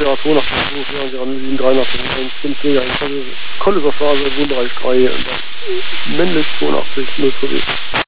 ja, 82, 84, 83, 5 Jahre, Kollegerphase, Wohnbereich 3, männlich 82, 0 für